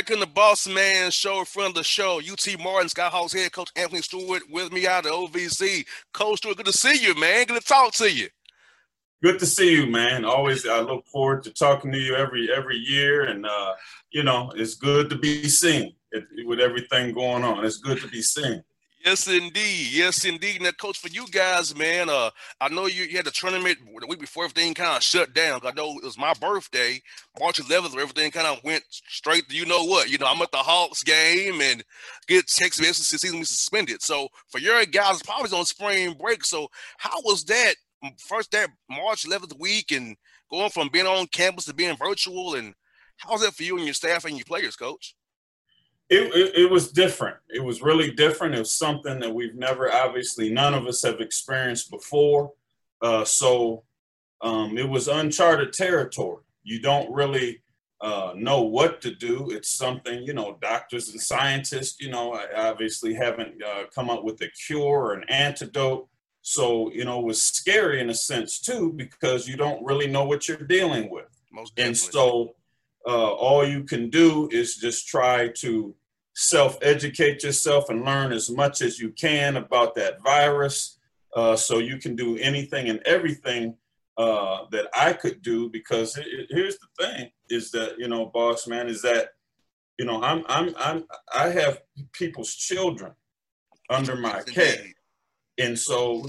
back in the Boss Man Show, friend of the show, UT Martin, Skyhawks head coach Anthony Stewart with me out of OVC. Coach Stewart, good to see you, man. Good to talk to you. Good to see you, man. Always, I look forward to talking to you every year, and it's good to be seen with everything going on. It's good to be seen. Yes, indeed. Yes, indeed. Now, Coach, for you guys, man, I know you had the tournament the week before everything kind of shut down. I know it was my birthday, March 11th, where everything kind of went straight to you know what. I'm at the Hawks game and get text messages the season we suspended. So for your guys, it's probably on spring break. So how was that March 11th week and going from being on campus to being virtual? And how was that for you and your staff and your players, Coach? It was different. It was really different. It was something that none of us have experienced before. So it was uncharted territory. You don't really know what to do. It's something, doctors and scientists, obviously haven't come up with a cure or an antidote. So, it was scary in a sense too, because you don't really know what you're dealing with. Most definitely. And so all you can do is just try to self-educate yourself and learn as much as you can about that virus, so you can do anything and everything that I could do. Because here's the thing: is that boss man, is that I have people's children under my care, and so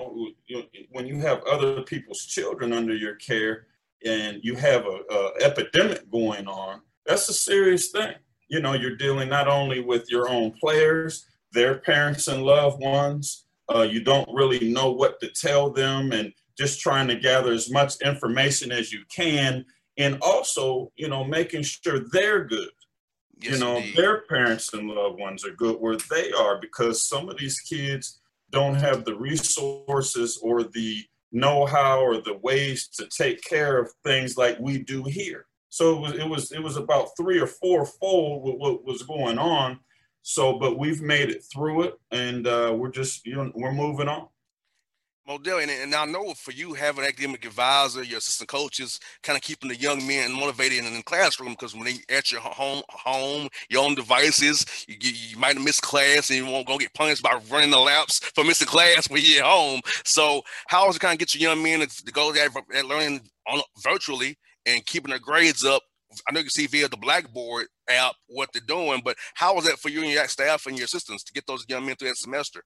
when you have other people's children under your care, and you have a epidemic going on, that's a serious thing. You're dealing not only with your own players, their parents and loved ones. You don't really know what to tell them, and just trying to gather as much information as you can. And also, making sure they're good. Yes, their parents and loved ones are good where they are, because some of these kids don't have the resources or the know-how or the ways to take care of things like we do here. So it was about 3 or 4-fold with what was going on. So, but we've made it through it, and we're moving on. Modell, and I know for you having an academic advisor, your assistant coaches, kind of keeping the young men motivated in the classroom, because when they at your home, your own devices, you might have missed class and you won't go get punished by running the laps for missing class when you're at home. So how is it kind of get your young men to go that learning virtually and keeping their grades up? I know you can see via the Blackboard app what they're doing, but how was that for you and your staff and your assistants to get those young men through that semester?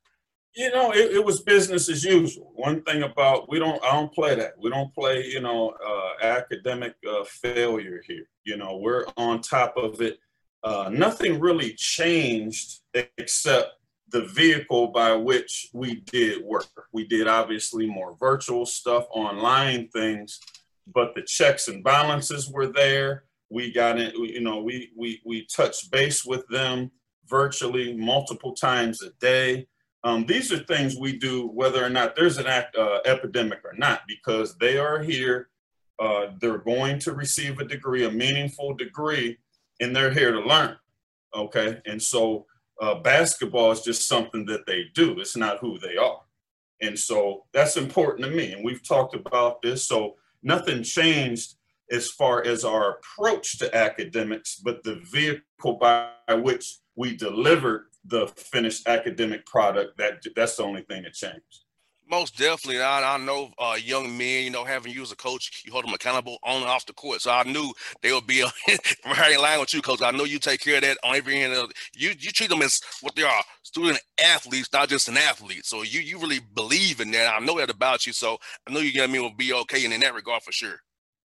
It was business as usual. One thing about I don't play that. We don't play, academic failure here. We're on top of it. Nothing really changed except the vehicle by which we did work. We did obviously more virtual stuff, online things, but the checks and balances were there. We got it. We touched base with them virtually multiple times a day. These are things we do whether or not there's an epidemic or not, because they are here. They're going to receive a degree, a meaningful degree, and they're here to learn. Okay. And so basketball is just something that they do. It's not who they are. And so that's important to me. And we've talked about this. So nothing changed as far as our approach to academics, but the vehicle by which we delivered the finished academic product, that's the only thing that changed. Most definitely. I know young men, having you as a coach, you hold them accountable on and off the court. So I knew they would be right in line with you, Coach. I know you take care of that on every end of you treat them as what they are, student athletes, not just an athlete. So you really believe in that. I know that about you. So I know you will be okay in that regard for sure.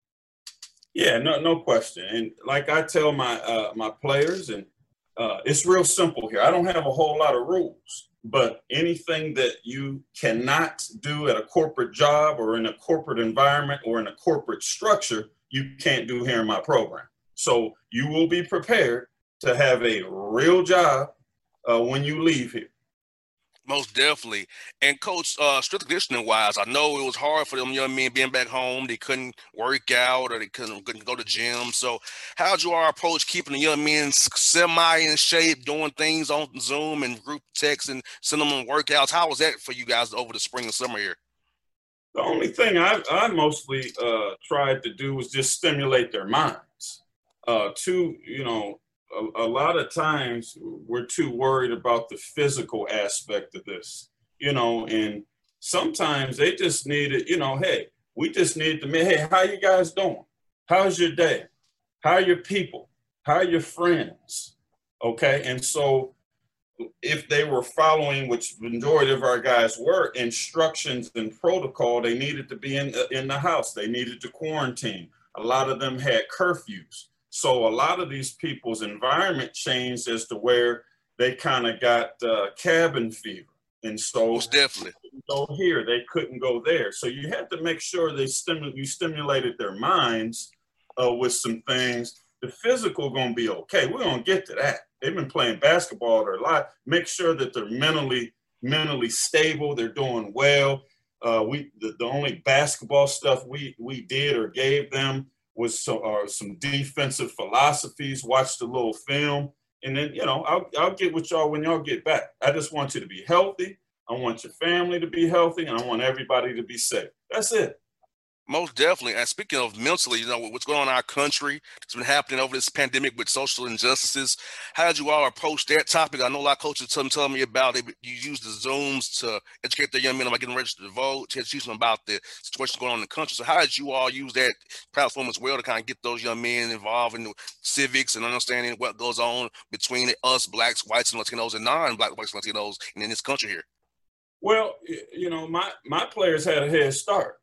Yeah, no question. And like I tell my players, and it's real simple here. I don't have a whole lot of rules, but anything that you cannot do at a corporate job or in a corporate environment or in a corporate structure, you can't do here in my program. So you will be prepared to have a real job when you leave here. Most definitely. And Coach, strength conditioning wise, I know it was hard for them young men being back home. They couldn't work out or they couldn't go to gym. So how'd you all approach keeping the young men semi in shape, doing things on Zoom and group text and sending them workouts? How was that for you guys over the spring and summer here? The only thing I mostly tried to do was just stimulate their minds to, a lot of times we're too worried about the physical aspect of this, and sometimes they just need it, hey, we just need to, hey, how you guys doing? How's your day? How are your people? How are your friends? Okay. And so if they were following, which the majority of our guys were, instructions and protocol, they needed to be in the house. They needed to quarantine. A lot of them had curfews. So a lot of these people's environment changed as to where they kind of got cabin fever. And so most definitely go here, they couldn't go there. So you had to make sure you stimulated their minds with some things. The physical going to be okay. We're going to get to that. They've been playing basketball their life. Make sure that they're mentally stable. They're doing well. The only basketball stuff we did or gave them was some defensive philosophies. Watch the little film, and then I'll get with y'all when y'all get back. I just want you to be healthy. I want your family to be healthy, and I want everybody to be safe. That's it. Most definitely. And speaking of mentally, what's going on in our country, it's been happening over this pandemic with social injustices. How did you all approach that topic? I know a lot of coaches tell me about it. You use the Zooms to educate their young men about getting registered to vote, to teach them about the situation going on in the country. So how did you all use that platform as well to kind of get those young men involved in civics and understanding what goes on between us, blacks, whites, and Latinos, and non-black, whites, and Latinos in this country here? Well, my players had a head start.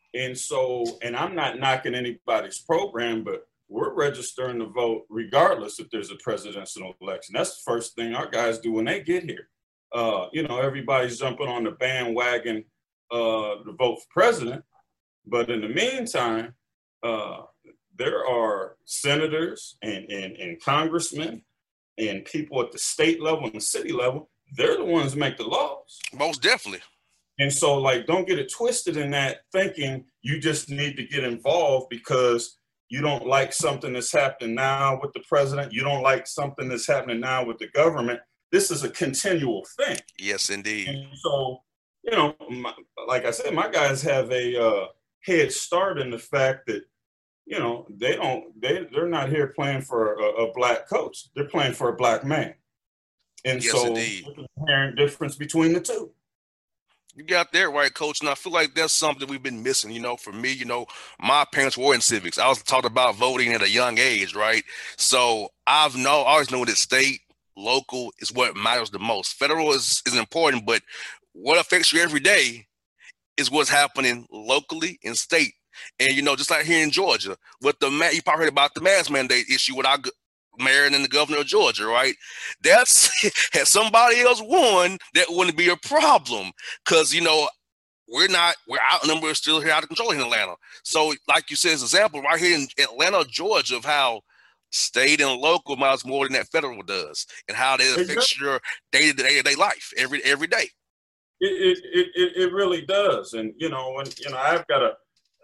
And I'm not knocking anybody's program, but we're registering to vote regardless if there's a presidential election. That's the first thing our guys do when they get here. Everybody's jumping on the bandwagon to vote for president. But in the meantime, there are senators and congressmen and people at the state level and the city level. They're the ones who make the laws. Most definitely. And so, don't get it twisted in that thinking you just need to get involved because you don't like something that's happening now with the president. You don't like something that's happening now with the government. This is a continual thing. Yes, indeed. And so, like I said, my guys have a head start in the fact that, they're not here playing for a black coach. They're playing for a black man. And yes, so indeed. there's an inherent difference between the two. You got that right, Coach. And I feel like that's something we've been missing. For me, my parents were in civics. I was taught about voting at a young age, right? So I always know that state, local is what matters the most. Federal is important, but what affects you every day is what's happening locally in state. And, just like here in Georgia, with you probably heard about the mask mandate issue with our mayor and the governor of Georgia, right? That's had somebody else won, that wouldn't be a problem because we're outnumbered, still here out of control in Atlanta. So, like you said, as an example, right here in Atlanta, Georgia, of how state and local matters more than that federal does, and how that affects your day-to-day life every day. It really does, and I've got a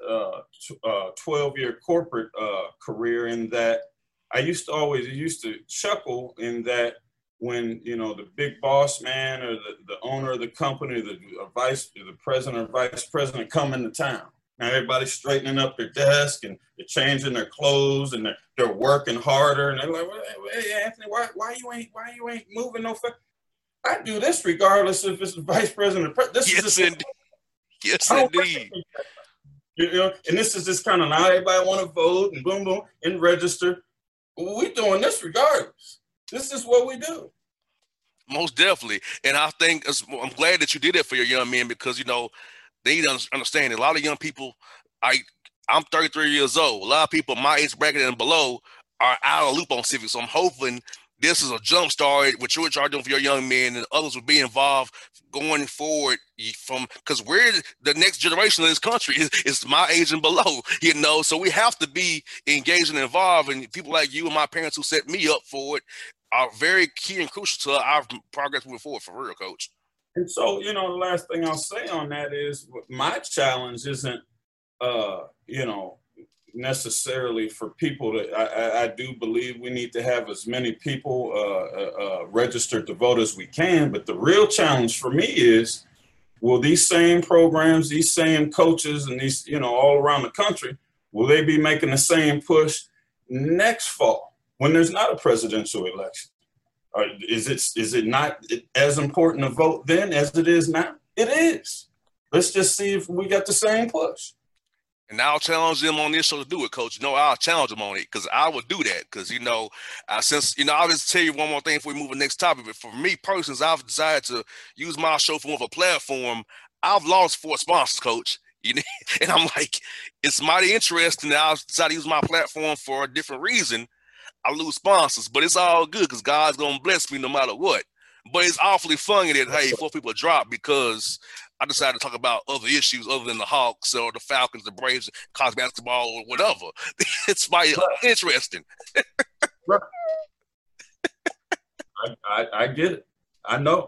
12-year corporate career in that. I used to chuckle in that when, the big boss man or the owner of the company, the president or vice president come into town. Now everybody's straightening up their desk and they're changing their clothes and they're working harder. And they're like, hey, Anthony, why you ain't moving no fast? I do this regardless if it's the vice president or president. Yes, indeed. And this is just kind of now everybody want to vote and boom, boom, and register. We're doing this regardless. This is what we do. Most definitely. And I think I'm glad that you did that for your young men because, they need to understand that a lot of young people, I'm 33 years old. A lot of people my age bracket and below are out of the loop on civics. So I'm hoping this is a jump start, what you're doing for your young men, and others will be involved going forward because we're the next generation of this country is my age and below, so we have to be engaged and involved. And people like you and my parents who set me up for it are very key and crucial to our progress moving forward, for real, Coach. And so, the last thing I'll say on that is my challenge isn't, necessarily for people I do believe we need to have as many people registered to vote as we can. But the real challenge for me is, will these same programs, these same coaches, and these, all around the country, will they be making the same push next fall? when there's not a presidential election? Is it not as important a vote then as it is now? It is. Let's just see if we got the same push. And I'll challenge them on this show to do it, Coach. I'll challenge them on it because I will do that. Because, I'll just tell you one more thing before we move to the next topic. But for me personally, since I've decided to use my show for more of a platform, I've lost 4 sponsors, Coach. And I'm like, it's mighty interesting that I've decided to use my platform for a different reason. I lose sponsors, but it's all good because God's going to bless me no matter what. But it's awfully funny that, hey, 4 people drop because I decided to talk about other issues other than the Hawks or the Falcons, the Braves, college basketball, or whatever. It's mighty interesting. Right. I get it. I know.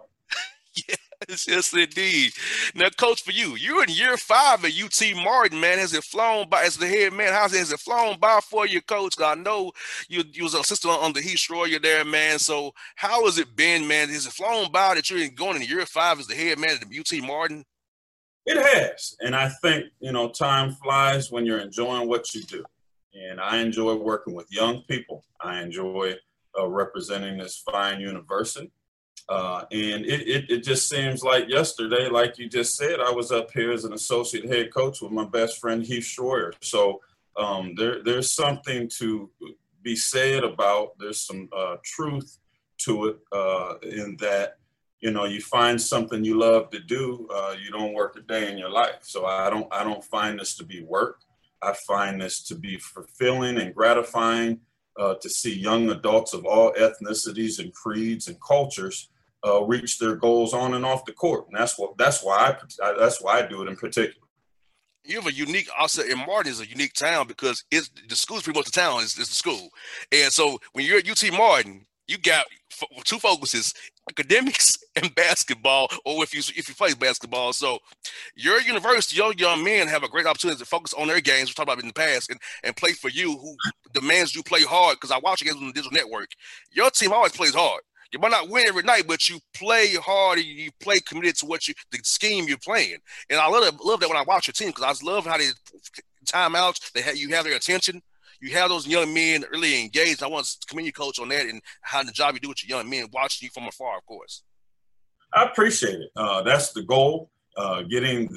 Yes, indeed. Now, Coach, for you're in year 5 at UT Martin, man. Has it flown by as the head man? Has it flown by for you, Coach? I know you was an assistant on the Heath Schroyer there, man. So how has it been, man? Has it flown by that you're going in year 5 as the head man at the UT Martin? It has. And I think, time flies when you're enjoying what you do. And I enjoy working with young people. I enjoy representing this fine university. And it just seems like yesterday, like you just said, I was up here as an associate head coach with my best friend, Heath Schroyer. So there's something to be said about, there's some truth to it in that, you find something you love to do, you don't work a day in your life. So I don't find this to be work. I find this to be fulfilling and gratifying to see young adults of all ethnicities and creeds and cultures reach their goals on and off the court, and that's why I do it in particular. You have a unique, also, and Martin is a unique town because it's the school's pretty much the town is the school, and so when you're at UT Martin, you got 2 focuses: academics and basketball, or if you play basketball. So your university, your young men have a great opportunity to focus on their games. We talked about it in the past, and play for you, who demands you play hard. Because I watch games on the digital network. Your team always plays hard. You might not win every night, but you play hard and you play committed to the scheme you're playing. And I love that when I watch your team because I love how they timeouts. You have their attention. You have those young men really engaged. I want to commend you, Coach, on that and how the job you do with your young men, watching you from afar, of course. I appreciate it. That's the goal. Getting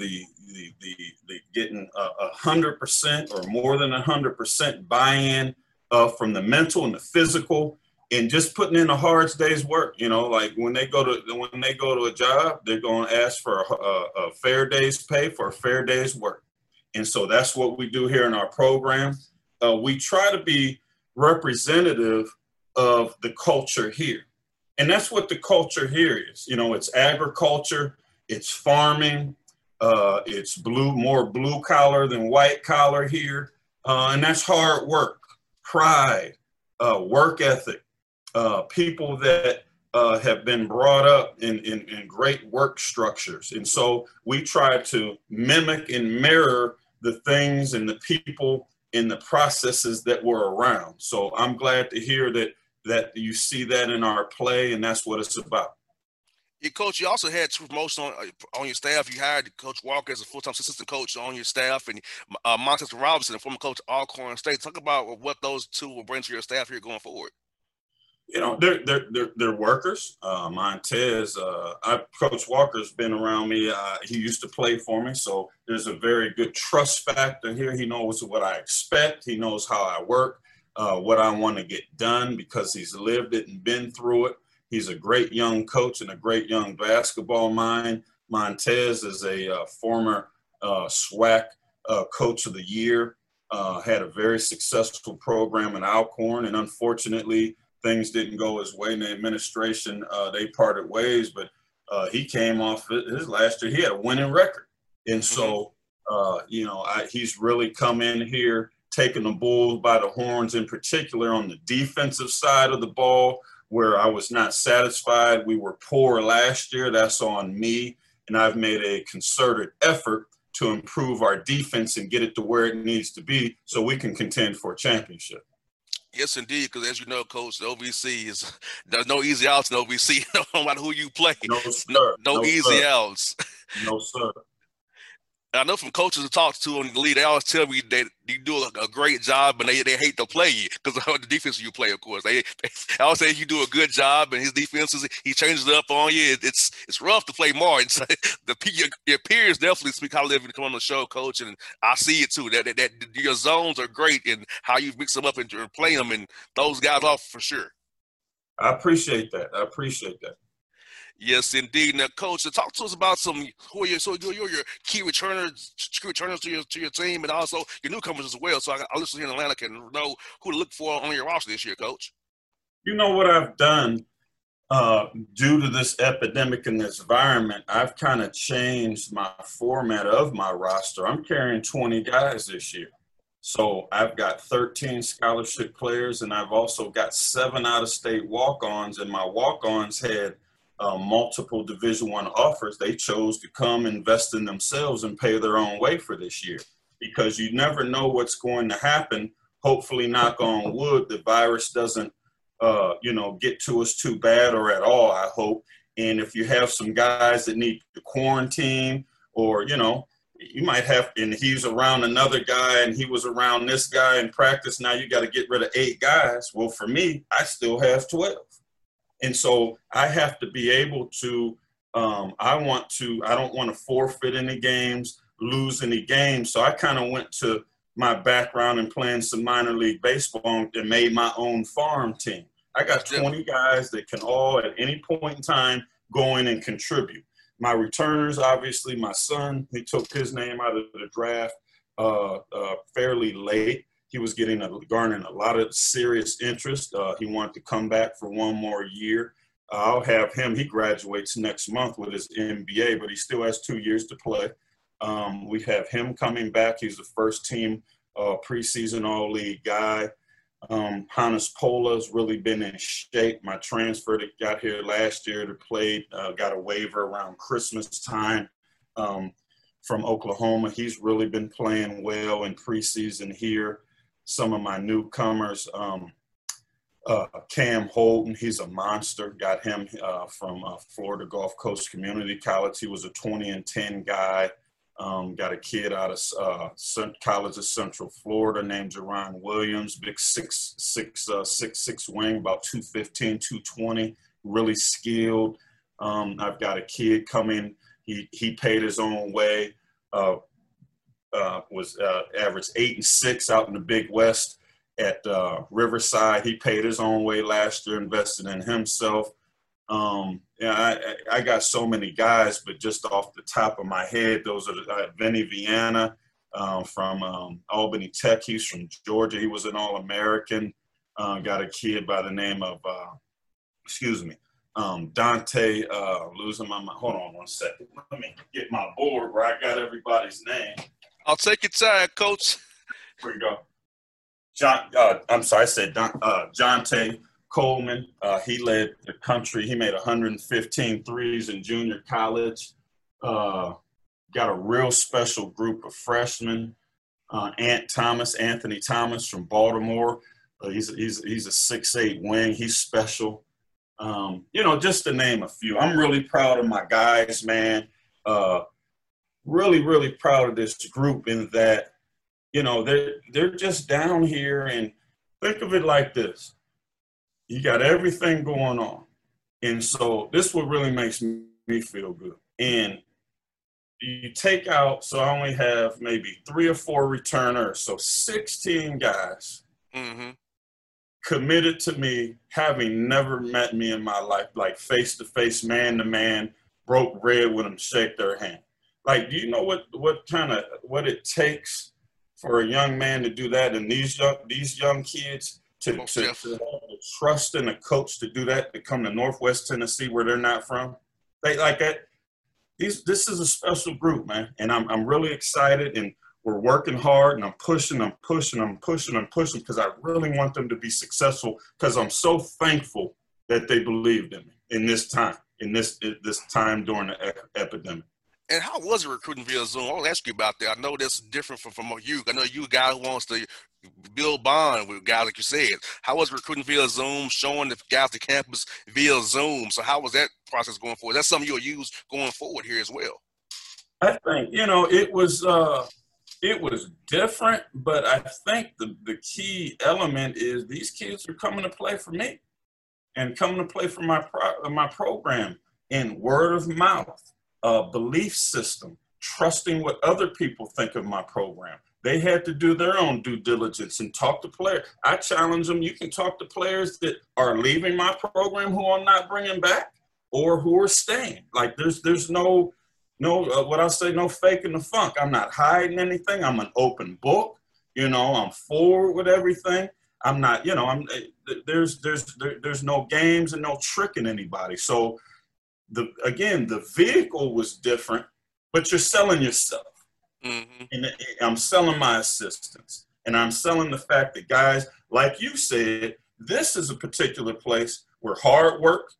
getting 100% or more than 100% buy-in from the mental and the physical. And just putting in a hard day's work, like when they go to a job, they're going to ask for a fair day's pay for a fair day's work. And so that's what we do here in our program. We try to be representative of the culture here. And that's what the culture here is. It's agriculture, it's farming, it's more blue collar than white collar here. And that's hard work, pride, work ethic. People that have been brought up in great work structures. And so we try to mimic and mirror the things and the people and the processes that were around. So I'm glad to hear that you see that in our play, and that's what it's about. Yeah, Coach, you also had 2 promotions on your staff. You hired Coach Walker as a full-time assistant coach on your staff, and Montez Robinson, a former coach at Alcorn State. Talk about what those 2 will bring to your staff here going forward. They're workers. Montez, Coach Walker's been around me. He used to play for me, so there's a very good trust factor here. He knows what I expect. He knows how I work, what I want to get done because he's lived it and been through it. He's a great young coach and a great young basketball mind. Montez is a former SWAC Coach of the Year, had a very successful program in Alcorn, and unfortunately, things didn't go his way in the administration. They parted ways, but he came off his last year. He had a winning record. And so, he's really come in here, taking the Bulls by the horns, in particular on the defensive side of the ball, where I was not satisfied. We were poor last year. That's on me. And I've made a concerted effort to improve our defense and get it to where it needs to be so we can contend for a championship. Yes, indeed, because as you know, Coach, the OVC there's no easy outs in the OVC, no matter who you play. No, sir. No easy outs. No, sir. And I know from coaches to talk to on the league, they always tell me that you do a great job, and they hate to play you because of the defense you play. Of course, they always say you do a good job, and his defenses he changes it up on you. It's rough to play Martin. So your peers definitely speak highly of you to come on the show, coach, and I see it too. That your zones are great and how you mix them up and play them and those guys off for sure. I appreciate that. I appreciate that. Yes, indeed. Now, coach, talk to us about who are your key returners to your team, and also your newcomers as well. So I listen here in Atlanta can know who to look for on your roster this year, coach. You know what I've done due to this epidemic and this environment, I've kind of changed my format of my roster. I'm carrying 20 guys this year. So I've got 13 scholarship players, and I've also got 7 out-of-state walk-ons, and my walk-ons had multiple Division I offers. They chose to come invest in themselves and pay their own way for this year because you never know what's going to happen. Hopefully, knock on wood, the virus doesn't, get to us too bad or at all, I hope. And if you have some guys that need to quarantine or, you might have, and he's around another guy and he was around this guy in practice. Now you got to get rid of 8 guys. Well, for me, I still have 12. And so I have to be able to, I don't want to forfeit any games, lose any games. So I kind of went to my background in playing some minor league baseball and made my own farm team. I got 20 guys that can all at any point in time go in and contribute. My returners, obviously, my son, he took his name out of the draft fairly late. He was garnering a lot of serious interest. He wanted to come back for one more year. I'll have him. He graduates next month with his MBA, but he still has 2 years to play. We have him coming back. He's the first team preseason all-league guy. Hannes Pola's really been in shape. My transfer that got here last year to play, got a waiver around Christmas time from Oklahoma. He's really been playing well in preseason here. Some of my newcomers, Cam Holden, he's a monster. Got him from Florida Gulf Coast Community College. He was a 20-10 guy. Got a kid out of College of Central Florida named Jerron Williams, big 6'6" wing, about 215, 220, really skilled. I've got a kid coming. He paid his own way. Was averaged 8 and 6 out in the Big West at Riverside. He paid his own way last year, invested in himself. I got so many guys, but just off the top of my head, those are Vinny Viana from Albany Tech. He's from Georgia. He was an All-American. Got a kid by the name of, Dante, losing my mind. Hold on one second. Let me get my board where I got everybody's name. I'll take your time, Coach. Here we go. Jonte Coleman. He led the country. He made 115 threes in junior college. Got a real special group of freshmen. Anthony Thomas from Baltimore. He's a 6'8" wing. He's special. Just to name a few. I'm really proud of my guys, man. Really, really proud of this group in that, they're just down here, and think of it like this. You got everything going on. And so this what really makes me feel good. And you take out, so I only have maybe 3 or 4 returners. So 16 guys committed to me, having never met me in my life, like face-to-face, man-to-man, broke bread with them, shake their hand. Like, do you know what it takes for a young man to do that, and these young kids to have the trust in a coach to do that, to come to Northwest Tennessee where they're not from? They like that. This is a special group, man, and I'm really excited, and we're working hard, and I'm pushing because I really want them to be successful, because I'm so thankful that they believed in me in this time during the epidemic. And how was it recruiting via Zoom? I want to ask you about that. I know that's different from you. I know you a guy who wants to build bond with guys like you said. How was recruiting via Zoom, showing the guys the campus via Zoom? So how was that process going forward? That's something you'll use going forward here as well. I think, it was different, but I think the key element is these kids are coming to play for me and coming to play for my program in word of mouth, belief system, trusting what other people think of my program. They had to do their own due diligence and talk to players. I challenge them. You can talk to players that are leaving my program who I'm not bringing back or who are staying. Like there's no what I say, no faking the funk. I'm not hiding anything. I'm an open book. I'm forward with everything. I'm not, there's no games and no tricking anybody. So the vehicle was different, but you're selling yourself. Mm-hmm. And I'm selling my assistants, and I'm selling the fact that guys, like you said, this is a particular place where hard work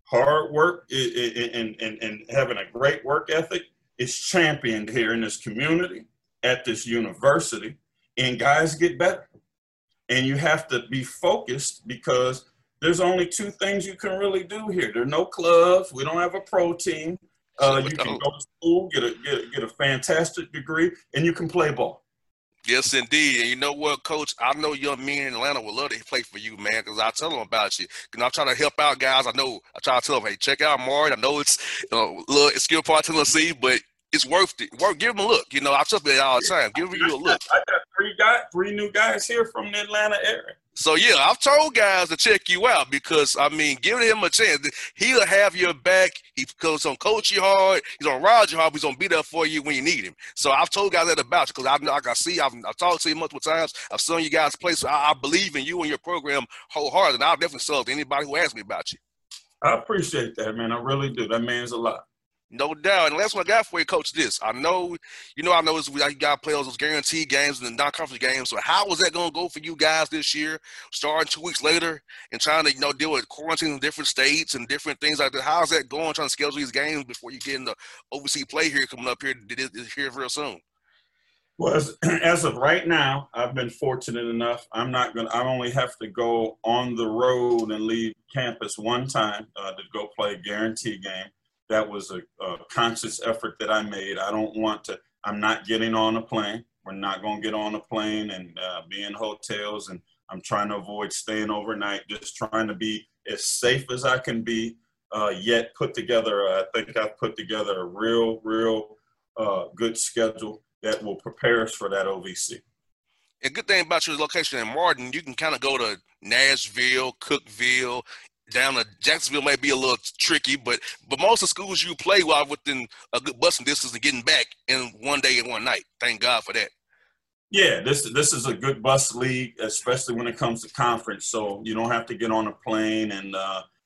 and having a great work ethic is championed here in this community, at this university, and guys get better. And you have to be focused because there's only two things you can really do here. There are no clubs. We don't have a pro team. You can go to school, get a fantastic degree, and you can play ball. Yes, indeed. And you know what, Coach? I know young men in Atlanta would love to play for you, man, because I tell them about you. I'm trying to help out guys. I try to tell them, hey, check out Martin. I know it's a little skill part Tennessee, but it's worth it. Give them a look. I tell them all the time. Give you a look. I got three new guys here from the Atlanta area. So, yeah, I've told guys to check you out because, giving him a chance, he'll have your back. He's going to coach you hard. He's going to ride you hard. He's going to be there for you when you need him. So I've told guys that about you because I've talked to you multiple times. I've seen you guys play. So I believe in you and your program wholeheartedly. And I'll definitely sell it to anybody who asks me about you. I appreciate that, man. I really do. That means a lot. No doubt. And last one I got for you, Coach, this. I know you got to play those guaranteed games and the non-conference games. So how is that going to go for you guys this year, starting 2 weeks later and trying to, deal with quarantine in different states and different things like that? How's that going, trying to schedule these games before you get into overseas play here coming up here real soon? Well, as of right now, I've been fortunate enough. I only have to go on the road and leave campus one time to go play a guaranteed game. That was a conscious effort that I made. I'm not getting on a plane. We're not going to get on a plane and be in hotels. And I'm trying to avoid staying overnight, just trying to be as safe as I can be, yet I think I've put together a real good schedule that will prepare us for that OVC. A good thing about your location in Martin, you can kind of go to Nashville, Cookeville, down to Jacksonville may be a little tricky, but most of the schools you play are within a good busing distance and getting back in one day and one night. Thank God for that. Yeah, this is a good bus league, especially when it comes to conference. So you don't have to get on a plane, and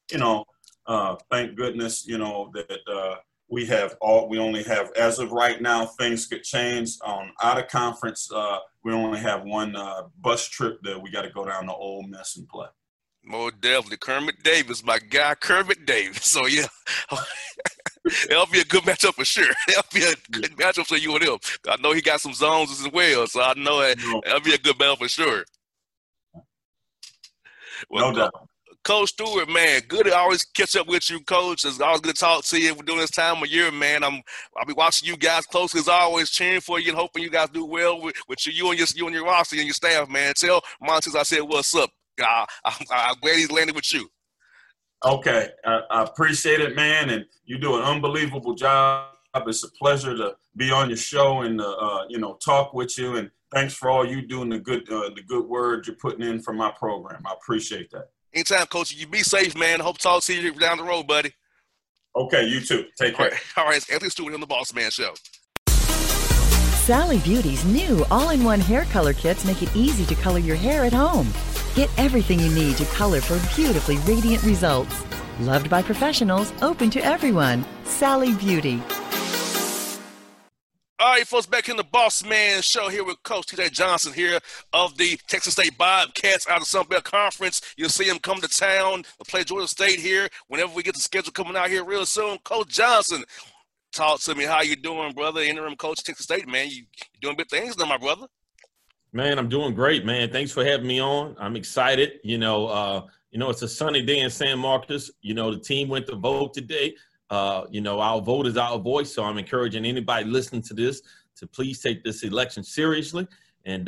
thank goodness that we only have, as of right now, things could change. Out of conference, we only have one bus trip that we got to go down to Ole Miss and play. More definitely. Kermit Davis, my guy, Kermit Davis. So, yeah, that'll be a good matchup for sure. That'll be a good matchup for you and him. I know he got some zones as well, so I know that'll be a good battle for sure. Well, no doubt. Coach Stewart, man, good to always catch up with you, Coach. It's always good to talk to you. We're doing this time of year, man. I'll be watching you guys closely as always, cheering for you and hoping you guys do well with you and your roster and your staff, man. Tell Montez I said what's up. I'm glad he's landed with you. Okay. I appreciate it, man. And you do an unbelievable job. It's a pleasure to be on your show and, talk with you. And thanks for all you do and the good word you're putting in for my program. I appreciate that. Anytime, Coach. You be safe, man. Hope to talk to you down the road, buddy. Okay, you too. Take care. All right. It's Anthony Stewart on the Boss Man Show. Sally Beauty's new all-in-one hair color kits make it easy to color your hair at home. Get everything you need to color for beautifully radiant results. Loved by professionals, open to everyone. Sally Beauty. All right, folks, back in the Boss Man Show here with Coach T.J. Johnson here of the Texas State Bobcats out of Sun Belt Conference. You'll see him come to town to play Georgia State here whenever we get the schedule coming out here real soon. Coach Johnson, talk to me. How you doing, brother? Interim coach Texas State, man. You doing big things now, my brother. Man, I'm doing great, man. Thanks for having me on. I'm excited. It's a sunny day in San Marcos. The team went to vote today. Our vote is our voice. So I'm encouraging anybody listening to this to please take this election seriously and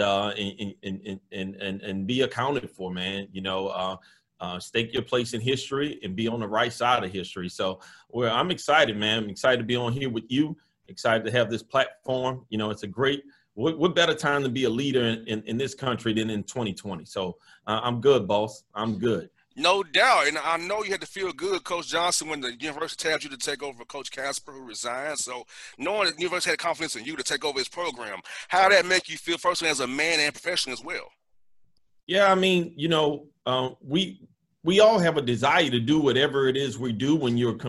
be accounted for, man. Stake your place in history and be on the right side of history. So I'm excited, man. I'm excited to be on here with you. Excited to have this platform. It's a great, what better time to be a leader in this country than in 2020. So I'm good, boss. I'm good. No doubt. And I know you had to feel good, Coach Johnson, when the university tabbed you to take over Coach Casper, who resigned. So knowing that the university had confidence in you to take over his program, how did that make you feel personally as a man and professional as well? Yeah, I mean, we all have a desire to do whatever it is we do when you've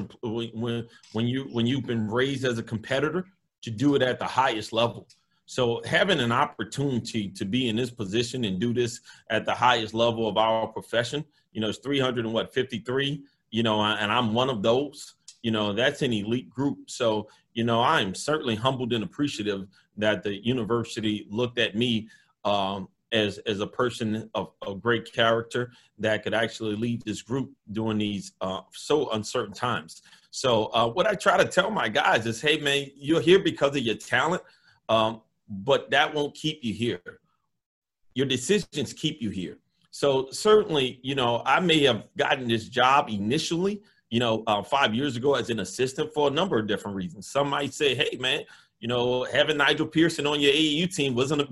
been raised as a competitor, to do it at the highest level. So having an opportunity to be in this position and do this at the highest level of our profession, it's 353, and I'm one of those, that's an elite group. So, I'm certainly humbled and appreciative that the university looked at me as a person of great character that could actually lead this group during these so uncertain times. So what I try to tell my guys is, hey, man, you're here because of your talent, but that won't keep you here. Your decisions keep you here. So certainly, I may have gotten this job initially, 5 years ago as an assistant for a number of different reasons. Some might say, hey, man, having Nigel Pearson on your AAU team wasn't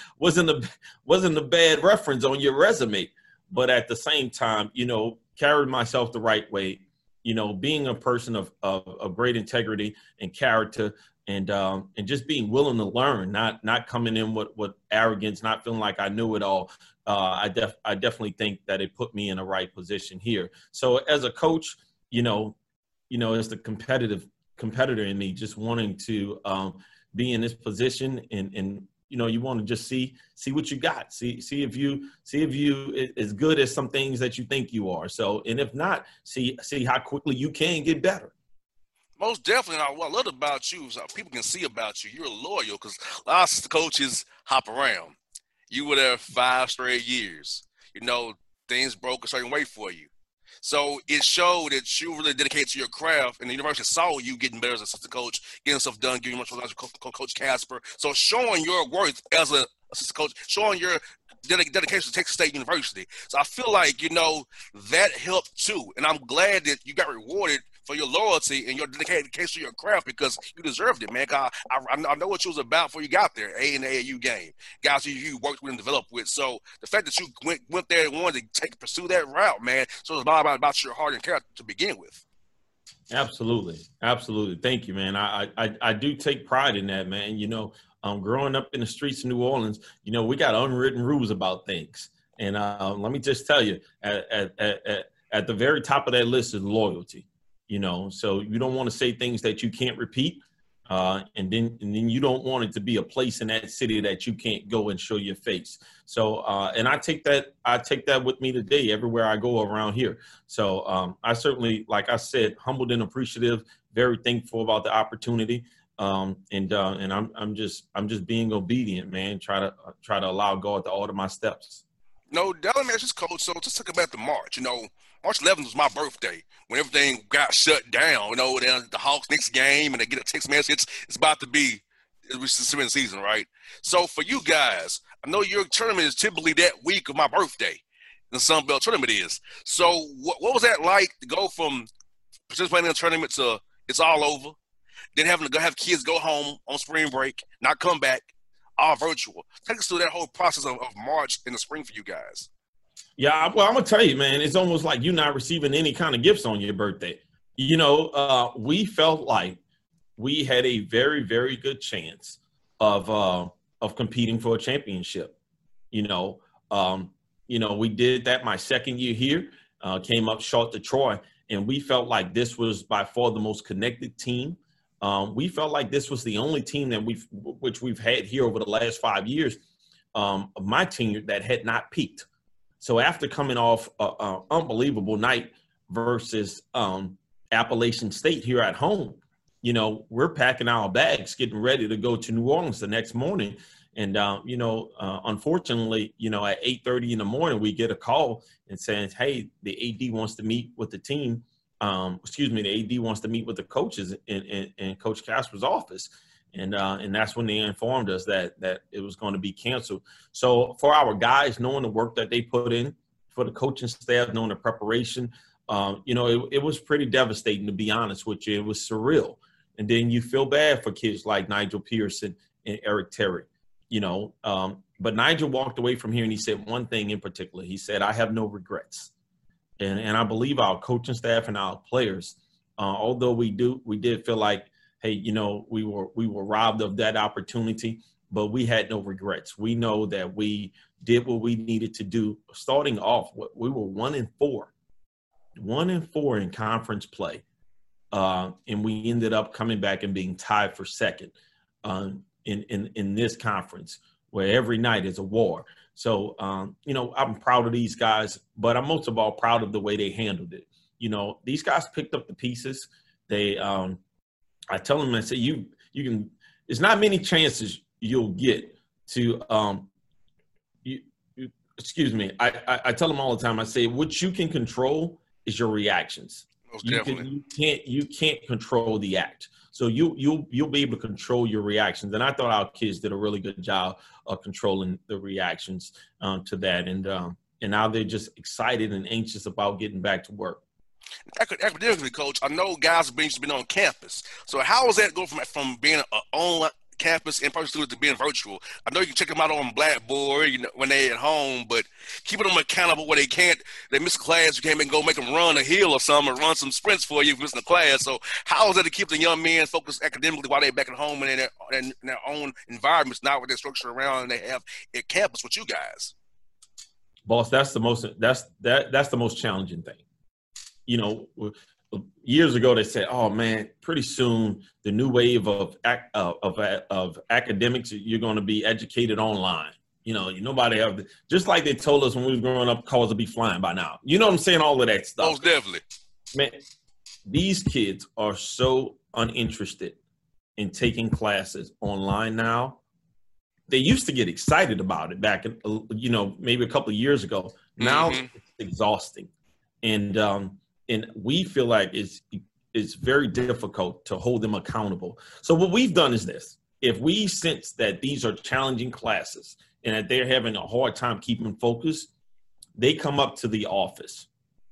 a bad reference on your resume. But at the same time, carried myself the right way, being a person of great integrity and character, and just being willing to learn, not coming in with arrogance, not feeling like I knew it all. I definitely think that it put me in the right position here. So as a coach, as the competitor in me, just wanting to be in this position, and you want to just see what you got, see if you as good as some things that you think you are. So, and if not, see how quickly you can get better. Most definitely. What I love about you is people can see about you. You're loyal, because lots of coaches hop around. You were there 5 straight years. Things broke a certain way for you. So it showed that you really dedicated to your craft, and the university saw you getting better as an assistant coach, getting stuff done, giving much responsibility to Coach Casper. So showing your worth as an assistant coach, showing your dedication to Texas State University. So I feel like, that helped too. And I'm glad that you got rewarded for your loyalty and your dedication to your craft, because you deserved it, man. I know what you was about before you got there, in the AAU game. Guys you worked with and developed with. So the fact that you went there and wanted to pursue that route, man, so it's about your heart and character to begin with. Absolutely. Thank you, man. I do take pride in that, man. Growing up in the streets of New Orleans, we got unwritten rules about things. And let me just tell you, at the very top of that list is loyalty. So you don't want to say things that you can't repeat. And then you don't want it to be a place in that city that you can't go and show your face. So, and I take that with me today, everywhere I go around here. So I certainly, like I said, humbled and appreciative, very thankful about the opportunity. And I'm just being obedient, man. Try to allow God to order my steps. No doubt, man. Just coach. So just talk about the March. March 11th was my birthday when everything got shut down. The Hawks next game, and they get a text message. It's about to be the season, right? So for you guys, I know your tournament is typically that week of my birthday. The Sun Belt tournament is. So what was that like to go from participating in a tournament to it's all over, then having to have kids go home on spring break, not come back, all virtual? Take us through that whole process of March in the spring for you guys. Yeah, well, I'm going to tell you, man, it's almost like you're not receiving any kind of gifts on your birthday. We felt like we had a very, very good chance of competing for a championship. We did that my second year here, came up short to Troy, and we felt like this was by far the most connected team. We felt like this was the only team that we've had here over the last 5 years of my tenure that had not peaked. So after coming off an unbelievable night versus Appalachian State here at home, we're packing our bags, getting ready to go to New Orleans the next morning. And, unfortunately, at 8:30 in the morning, we get a call and saying, hey, the AD wants to meet with the team the AD wants to meet with the coaches in Coach Casper's office. And that's when they informed us that it was going to be canceled. So for our guys, knowing the work that they put in, for the coaching staff, knowing the preparation, it was pretty devastating, to be honest with you. It was surreal. And then you feel bad for kids like Nigel Pearson and Eric Terry, but Nigel walked away from here and he said one thing in particular. He said, I have no regrets. And I believe our coaching staff and our players, although we did feel like, hey, we were robbed of that opportunity, but we had no regrets. We know that we did what we needed to do. Starting off, we were 1-4 in conference play. And we ended up coming back and being tied for second in this conference, where every night is a war. So, I'm proud of these guys, but I'm most of all proud of the way they handled it. These guys picked up the pieces. They, I tell them, I say, you can, there's not many chances you'll get to, excuse me. I tell them all the time, I say, what you can control is your reactions. You can't control the act. So you'll be able to control your reactions. And I thought our kids did a really good job of controlling the reactions to that. And now they're just excited and anxious about getting back to work. Academically, Coach, I know guys have been on campus. So how is that go from being an online campus in-person student to being virtual? I know you can check them out on Blackboard, when they're at home, but keeping them accountable where they miss a class, you can't make them run a hill or something, or run some sprints for you missing a class. So how is that to keep the young men focused academically while they're back at home and in their own environments, not with their structure around and they have at campus with you guys? Boss, that's the most challenging thing. Years ago, they said, "Oh man, pretty soon the new wave of academics, you're going to be educated online." Nobody have just like they told us when we was growing up, cars will be flying by now. You know what I'm saying? All of that stuff. Most definitely. Man, these kids are so uninterested in taking classes online now. They used to get excited about it back, maybe a couple of years ago. Now it's exhausting, and we feel like it's very difficult to hold them accountable. So what we've done is this. If we sense that these are challenging classes and that they're having a hard time keeping focused, they come up to the office.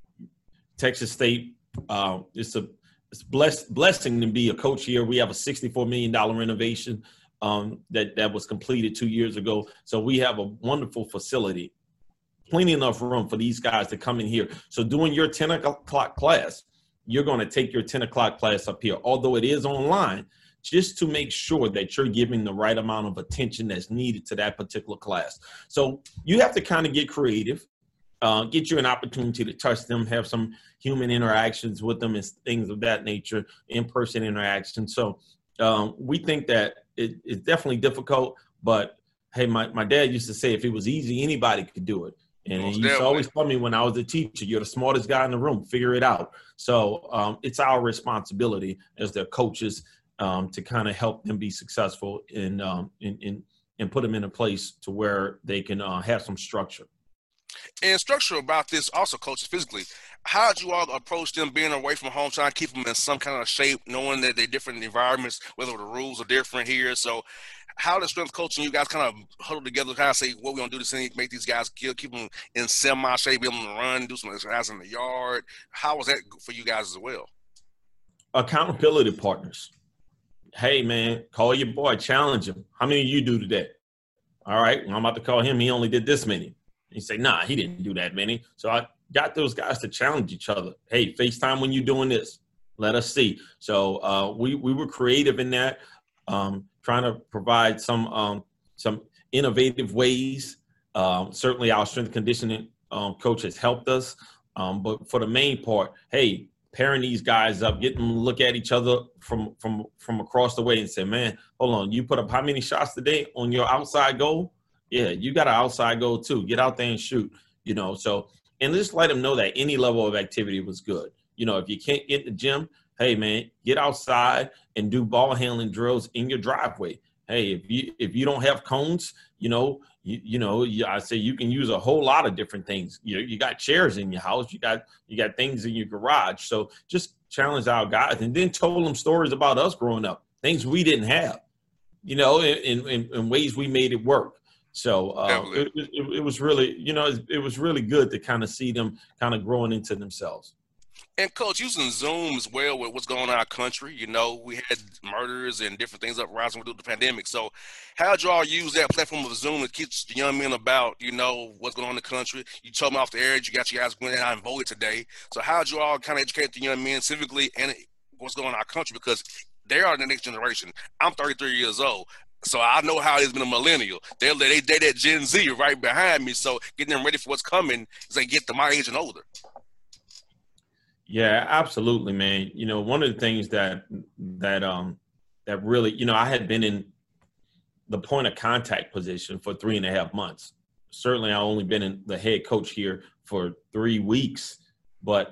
Texas State, it's a blessing to be a coach here. We have a $64 million renovation that was completed 2 years ago. So we have a wonderful facility. Plenty enough room for these guys to come in here. So during your 10 o'clock class, you're going to take your 10 o'clock class up here, although it is online, just to make sure that you're giving the right amount of attention that's needed to that particular class. So you have to kind of get creative, get you an opportunity to touch them, have some human interactions with them and things of that nature, in-person interaction. So we think that it's definitely difficult, but hey, my dad used to say if it was easy, anybody could do it. And he used to always tell me when I was a teacher, you're the smartest guy in the room, figure it out. So it's our responsibility as their coaches to kind of help them be successful and put them in a place to where they can have some structure. And structure about this also, Coach, physically. How did you all approach them being away from home, trying to keep them in some kind of shape, knowing that they're different environments, whether the rules are different here? So how does strength coaching, you guys kind of huddle together, kind of say what we're going to do to make these guys keep them in semi-shape, be able to run, do some exercise in the yard? How was that for you guys as well? Accountability partners. Hey, man, call your boy, challenge him. How many of you do today? All right, I'm about to call him. He only did this many. You say, nah, he didn't do that many. So I got those guys to challenge each other. Hey, FaceTime when you're doing this. Let us see. So we were creative in that, trying to provide some innovative ways. Certainly our strength conditioning coach has helped us. But for the main part, hey, pairing these guys up, getting them to look at each other from across the way and say, man, hold on, you put up how many shots today on your outside goal? Yeah, you got an outside goal too. Get out there and shoot, So, and just let them know that any level of activity was good. If you can't get in the gym, hey, man, get outside and do ball handling drills in your driveway. Hey, if you don't have cones, I say you can use a whole lot of different things. You got chairs in your house, you got things in your garage. So just challenge our guys, and then told them stories about us growing up, things we didn't have, in ways we made it work. So it was really, it was really good to kind of see them kind of growing into themselves. And Coach, using Zoom as well with what's going on in our country, we had murders and different things uprising due to the pandemic. So how did y'all use that platform of Zoom to teach the young men about, what's going on in the country? You told me off the air, you got you guys going out and voted today. So how did you all kind of educate the young men civically and what's going on in our country? Because they are the next generation. I'm 33 years old. So I know how it's been a millennial. They that Gen Z right behind me. So getting them ready for what's coming as they get to my age and older. Yeah, absolutely, man. One of the things that really, I had been in the point of contact position for 3.5 months. Certainly, I only been in the head coach here for 3 weeks, but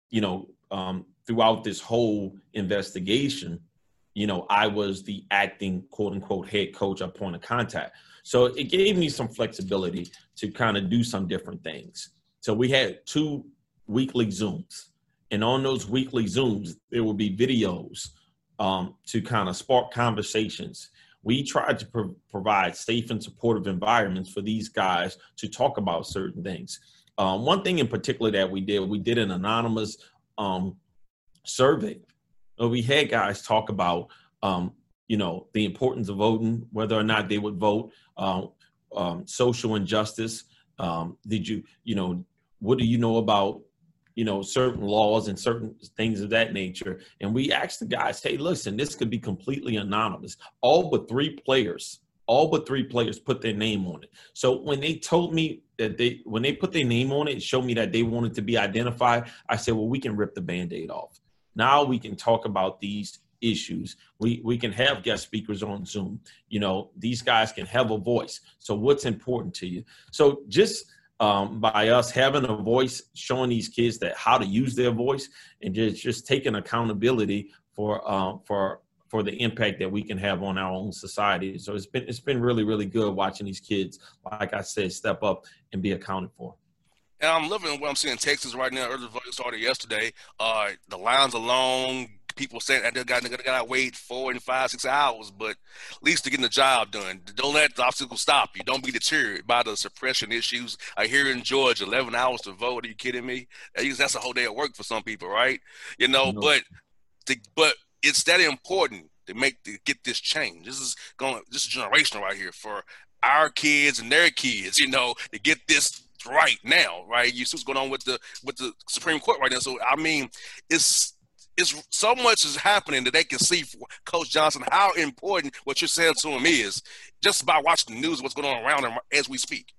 throughout this whole investigation, I was the acting quote unquote head coach at point of contact. So it gave me some flexibility to kind of do some different things. So we had 2 weekly Zooms. And on those weekly Zooms, there will be videos to kind of spark conversations. We tried to provide safe and supportive environments for these guys to talk about certain things. One thing in particular that we did an anonymous survey. We had guys talk about, the importance of voting, whether or not they would vote, social injustice. What do you know about certain laws and certain things of that nature. And we asked the guys, hey, listen, this could be completely anonymous. All but three players put their name on it. So when they told me that when they put their name on it, showed me that they wanted to be identified, I said, well, we can rip the Band-Aid off. Now we can talk about these issues. We can have guest speakers on Zoom. These guys can have a voice. So what's important to you? So just by us having a voice, showing these kids that how to use their voice, and just taking accountability for the impact that we can have on our own society. So it's been really, really good watching these kids, like I said, step up and be accounted for. And I'm loving what I'm seeing in Texas right now. Early voting started yesterday. The lines are long. People saying that they got to wait 4 and 5, 6 hours, but at least they're getting the job done. Don't let the obstacles stop you. Don't be deterred by the suppression issues. I hear in Georgia, 11 hours to vote. Are you kidding me? That's a whole day of work for some people, right? But it's that important to get this change. This is generational right here for our kids and their kids. To get this right now, right? You see what's going on with the Supreme Court right now. So I mean, it's so much is happening that they can see for Coach Johnson how important what you're saying to him is just by watching the news, what's going on around him as we speak.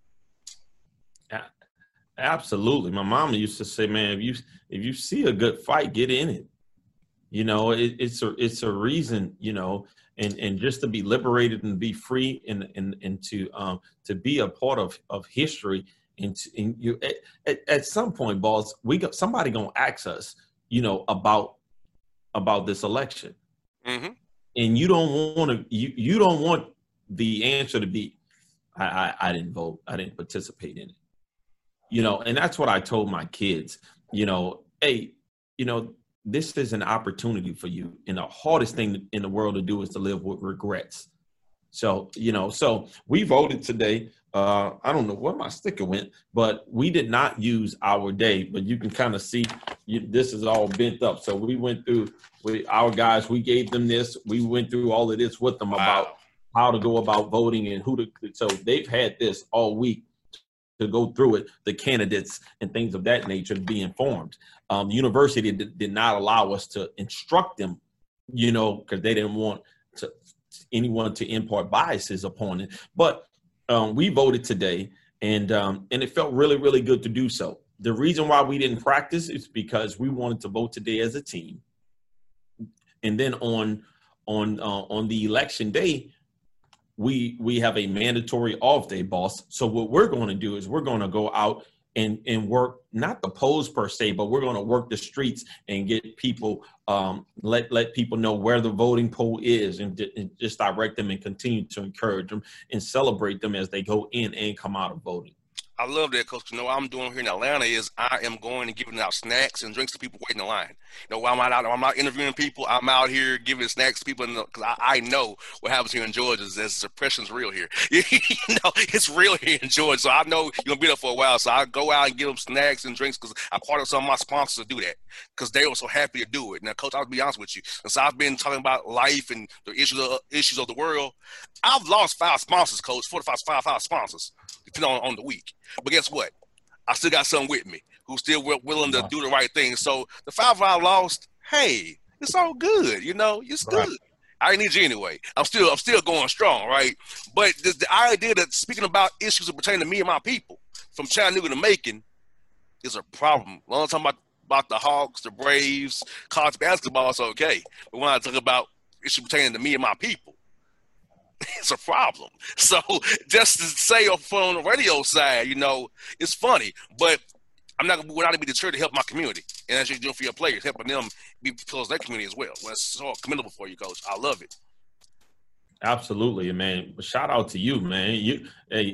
Yeah, absolutely. My mama used to say, man, if you see a good fight, get in it. It's a reason, and just to be liberated and be free and to be a part of history. And you at some point, boss, somebody gonna ask us, about this election, and you don't want the answer to be, I didn't vote, I didn't participate in it, and that's what I told my kids, hey, this is an opportunity for you, and the hardest thing in the world to do is to live with regrets. So we voted today. I don't know where my sticker went, but we did not use our day, but you can kind of see this is all bent up. So we went through our guys, we gave them this, we went through all of this with them about how to go about voting and so they've had this all week to go through it, the candidates and things of that nature, to be informed. The university did not allow us to instruct them, because they didn't want anyone to impart biases upon it. But we voted today, and it felt really, really good to do so. The reason why we didn't practice is because we wanted to vote today as a team. And then on the election day, we have a mandatory off day, boss. So what we're going to do is we're going to go out and work, not the polls per se, but we're going to work the streets and get people, let people know where the voting poll is, and just direct them and continue to encourage them and celebrate them as they go in and come out of voting. I love that, Coach. You know, what I'm doing here in Atlanta is I am going and giving out snacks and drinks to people waiting in line. You know, while I'm not interviewing people, I'm out here giving snacks to people because I know what happens here in Georgia is that suppression's real here. You know, it's real here in Georgia. So I know you're going to be there for a while. So I go out and give them snacks and drinks because I part of some of my sponsors to do that because they were so happy to do it. Now, Coach, I'll be honest with you. Since I've been talking about life and the issues of the world, I've lost 5 sponsors, Coach, 4 to 5 sponsors, depending on the week. But guess what? I still got some with me who's still willing to do the right thing. So the 5 I lost, hey, it's all good. You know, it's good. Right. I need you anyway. I'm still going strong, right? But the idea that speaking about issues that pertain to me and my people, from Chattanooga to Macon, is a problem. When I'm talking about the Hawks, the Braves, college basketball, it's okay. But when I talk about issues pertaining to me and my people, it's a problem. So just to say on the radio side, you know, it's funny, but we're not going to be deterred to help my community. And that's what you're doing for your players, helping them be close to their community as well. Well, that's so commendable for you, Coach. I love it. Absolutely, man. Shout out to you, man. You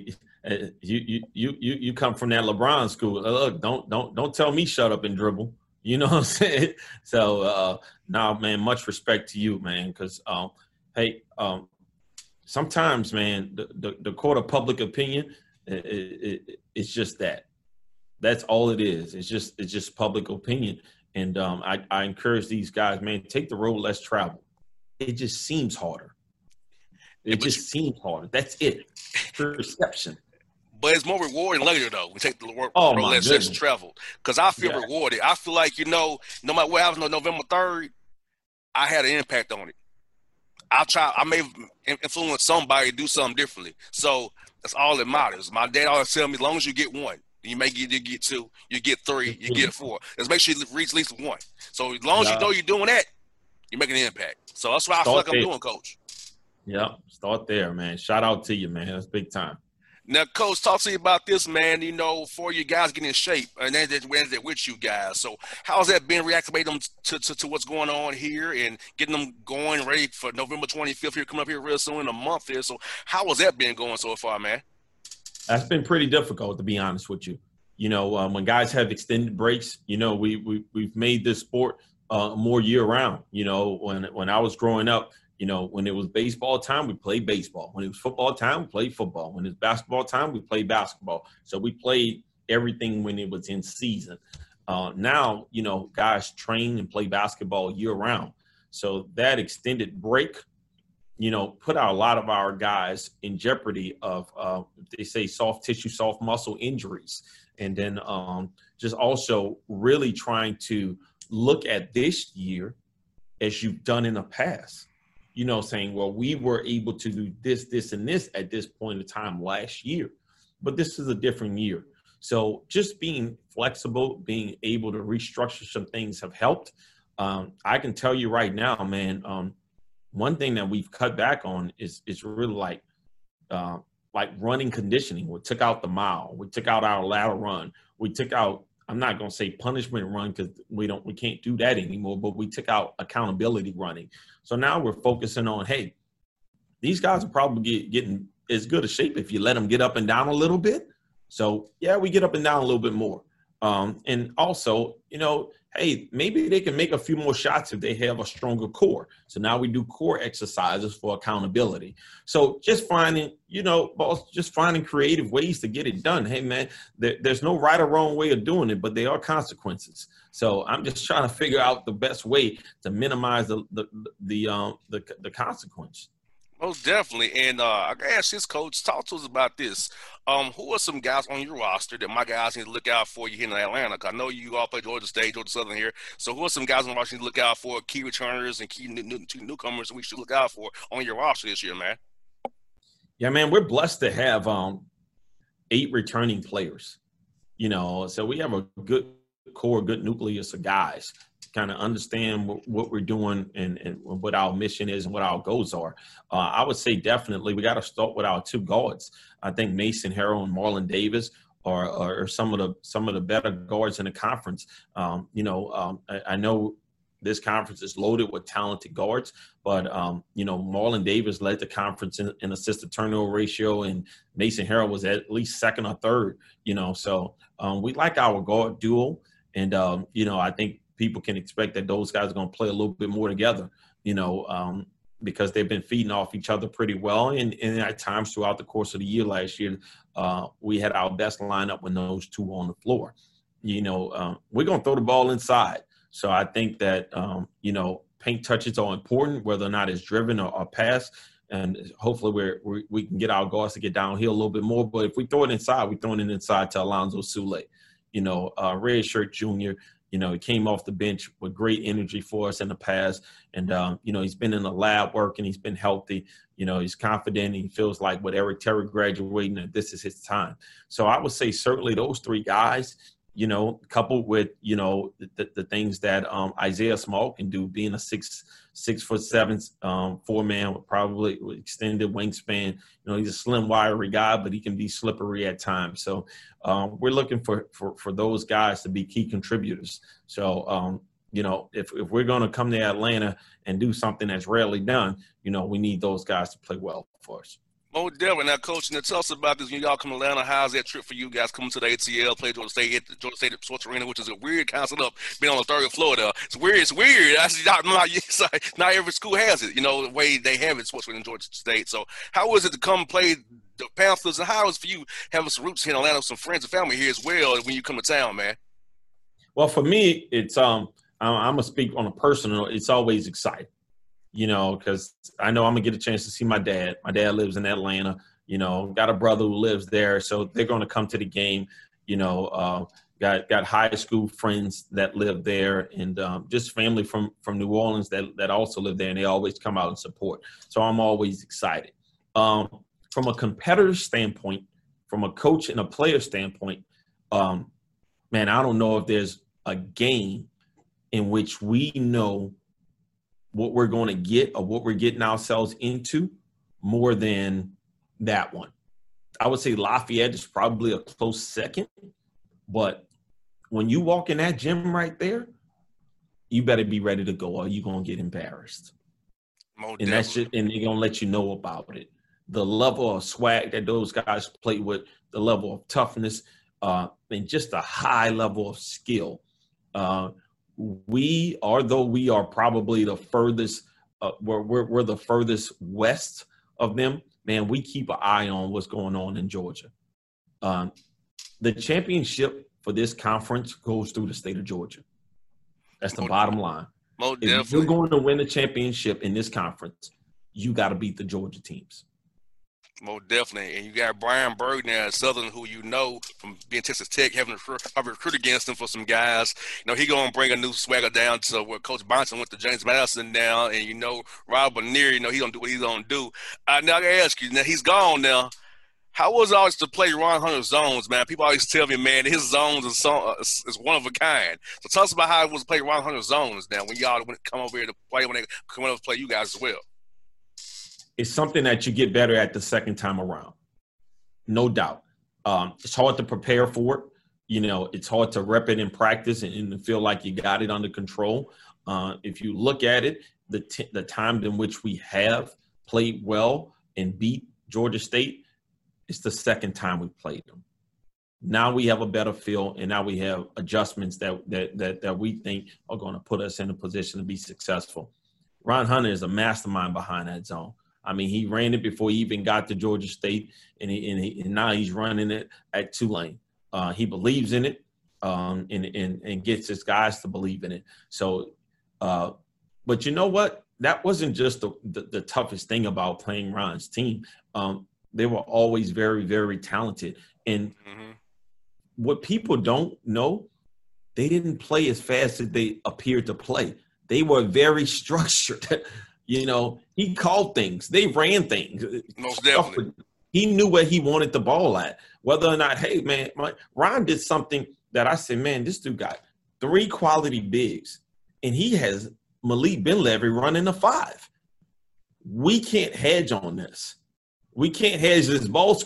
come from that LeBron school. Look, don't tell me shut up and dribble. You know what I'm saying? So now, man, much respect to you, man, because sometimes, man, the court of public opinion, it's just that. That's all it is. It's just public opinion. And I encourage these guys, man, take the road less traveled. It just seems harder. It just seems harder. That's it. Perception. But it's more rewarding later, though. We take the road less traveled. Because I feel rewarded. I feel like, you know, no matter what happens on November 3rd, I had an impact on it. I may influence somebody to do something differently. So that's all that matters. My dad always tell me, as long as you get 1, you get 2, you get 3, you get 4. Let's make sure you reach at least 1. So as long as you know you're doing that, you're making an impact. So that's what I feel like I'm doing, Coach. Yeah, start there, man. Shout out to you, man. That's big time. Now, Coach, talk to you about this, man, you know, for you guys getting in shape, and then with you guys. So how's that been reactivating them to what's going on here and getting them going ready for November 25th here, coming up here real soon in a month here. So how has that been going so far, man? That's been pretty difficult, to be honest with you. You know, when guys have extended breaks, you know, we've made this sport more year-round. You know, when I was growing up, you know, when it was baseball time, we played baseball. When it was football time, we played football. When it was basketball time, we played basketball. So we played everything when it was in season. Now, you know, guys train and play basketball year-round. So that extended break, you know, put a lot of our guys in jeopardy of, they say, soft tissue, soft muscle injuries. And then just also really trying to look at this year as you've done in the past. You know, saying, well, we were able to do this, this, and this at this point in time last year, but this is a different year. So just being flexible, being able to restructure some things have helped. I can tell you right now, man, one thing that we've cut back on is really like running conditioning. We took out the mile. We took out our lateral run. We took out, I'm not going to say punishment run because we can't do that anymore, but we took out accountability running. So now we're focusing on, hey, these guys are probably getting as good a shape if you let them get up and down a little bit. So yeah, we get up and down a little bit more. And also, you know, hey, maybe they can make a few more shots if they have a stronger core. So now we do core exercises for accountability. So just finding, you know, just finding creative ways to get it done. Hey, man, there's no right or wrong way of doing it, but there are consequences. So I'm just trying to figure out the best way to minimize the consequence. Most definitely. And I can ask this, Coach, talk to us about this. Who are some guys on your roster that my guys need to look out for you here in Atlanta? Because I know you all play Georgia State, Georgia Southern here. So who are some guys on the roster you need to look out for, key returners and key newcomers that we should look out for on your roster this year, man? Yeah, man, we're blessed to have 8 returning players. You know, so we have a good core, good nucleus of guys. Kind of understand what we're doing and what our mission is and what our goals are. I would say definitely we got to start with our 2 guards. I think Mason Harrell and Marlon Davis or some of the better guards in the conference. I know this conference is loaded with talented guards, but Marlon Davis led the conference in assist to turnover ratio, and Mason Harrell was at least second or third. So we like our guard duo, and I think people can expect that those guys are going to play a little bit more together. Because they've been feeding off each other pretty well. And at times throughout the course of the year last year, we had our best lineup when those two were on the floor. We're going to throw the ball inside. So I think that, paint touches are important, whether or not it's driven or pass. And hopefully we can get our guards to get downhill a little bit more. But if we throw it inside, we're throwing it inside to Alonzo Sule, redshirt junior. He came off the bench with great energy for us in the past. And, he's been in the lab working. He's been healthy. He's confident. He feels like with Eric Terry graduating, that this is his time. So I would say certainly those three guys, coupled with, the things that Isaiah Small can do, being a 6'7", 4-man with probably extended wingspan. He's a slim, wiry guy, but he can be slippery at times. So we're looking for those guys to be key contributors. So, if we're going to come to Atlanta and do something that's rarely done, we need those guys to play well for us. Mo Delvin, now, Coach, tell us about this. When y'all come to Atlanta, how's that trip for you guys coming to the ATL, play Georgia State at the Georgia State Sports Arena, which is a weird concept up being on the third floor there. It's weird. Not every school has it, the way they have it, Sports Arena in Georgia State. So how was it to come play the Panthers, and how is it for you having some roots here in Atlanta, some friends and family here as well when you come to town, man? Well, for me, it's I'm going to speak on a personal, it's always exciting. Because I know I'm going to get a chance to see my dad. My dad lives in Atlanta, got a brother who lives there. So they're going to come to the game, got high school friends that live there, and just family from New Orleans that also live there, and they always come out and support. So I'm always excited. From a competitor standpoint, from a coach and a player standpoint, man, I don't know if there's a game in which we know what we're going to get or what we're getting ourselves into more than that one. I would say Lafayette is probably a close second, but when you walk in that gym right there, you better be ready to go or you're going to get embarrassed. And that's just, and they're going to let you know about it. The level of swag that those guys play with, the level of toughness, and just a high level of skill. Although we are probably the furthest, we're the furthest west of them, man, we keep an eye on what's going on in Georgia. The championship for this conference goes through the state of Georgia. That's the bottom line. If you're going to win the championship in this conference, you got to beat the Georgia teams. Most definitely. And you got Brian Berg now at Southern, who from being Texas Tech, having to recruit against him for some guys. He going to bring a new swagger down to where Coach Bonson went to James Madison now. And, Rob Lanier, he's going to do what he's going to do. Now, I got to ask you, now he's gone now. How was it always to play Ron Hunter's zones, man? People always tell me, man, his zones is one of a kind. So tell us about how it was to play Ron Hunter's zones now when y'all come over here to play, when they come over to play you guys as well. It's something that you get better at the second time around. No doubt. It's hard to prepare for it. It's hard to rep it in practice and feel like you got it under control. If you look at it, the times in which we have played well and beat Georgia State, it's the second time we played them. Now we have a better feel, and now we have adjustments that we think are going to put us in a position to be successful. Ron Hunter is a mastermind behind that zone. I mean, he ran it before he even got to Georgia State, and now he's running it at Tulane. He believes in it, and gets his guys to believe in it. So, but you know what? That wasn't just the toughest thing about playing Ron's team. They were always very, very talented. And what people don't know, they didn't play as fast as they appeared to play. They were very structured. He called things. They ran things. Most definitely. He knew where he wanted the ball at. Whether or not, hey, man, Ron did something that I said, man, this dude got 3 quality bigs, and he has Malik Benlevy running the 5. We can't hedge on this. We can't hedge this ball screen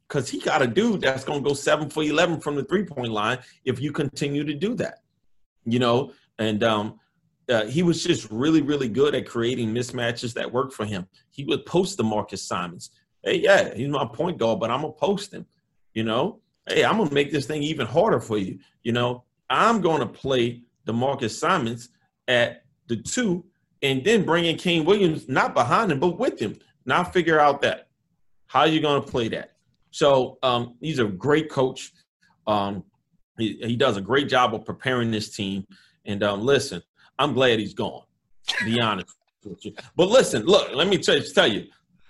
because he got a dude that's going to go 7 for 11 from the 3-point line if you continue to do that, you know. And he was just really, really good at creating mismatches that worked for him. He would post the Marcus Simons. Hey, yeah, he's my point guard, but I'm going to post him, you know. Hey, I'm going to make this thing even harder for you. You know, I'm going to play the Marcus Simons at the 2 and then bring in Kane Williams, not behind him, but with him. Now figure out that. How are you going to play that? So he's a great coach. He does a great job of preparing this team. And listen, I'm glad he's gone, to be honest with you. But listen, look, let me tell you.